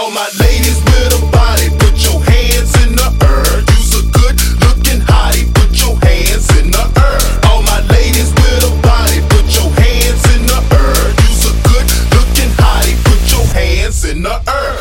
All my ladies with a body, put your hands in the air. You's a good looking hottie, put your hands in the air. All my ladies with a body, put your hands in the air. You's a good looking hottie, put your hands in the air.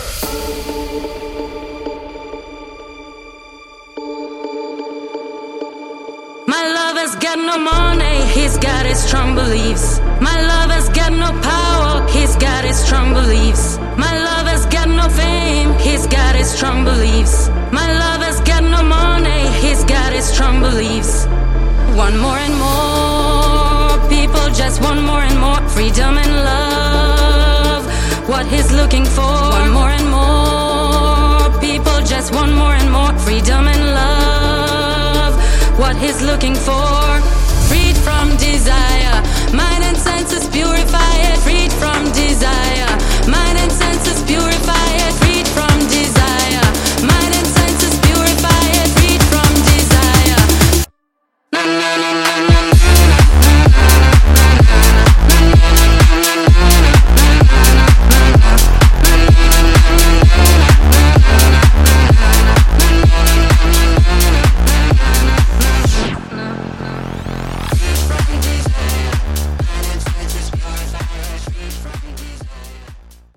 My lover's got no money, he's got his strong beliefs. My lover's got no power, he's got his strong beliefs. My lover's got no fame, he's got his strong beliefs. My lover's got no money, he's got his strong beliefs. Want more and more, people just want more and more. Freedom and love, what he's looking for. Want more and more, people just want more and more. Freedom and love, what he's looking for. Freed from desire, mind and senses purified.